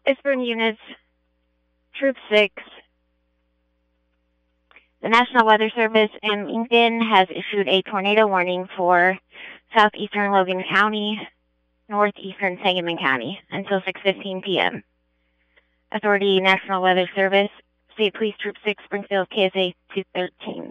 Eastern units, Troop 6. The National Weather Service in Lincoln has issued a tornado warning for southeastern Logan County, northeastern Sangamon County until 6:15 p.m. Authority National Weather Service, State Police Troop 6, Springfield, KSA 213.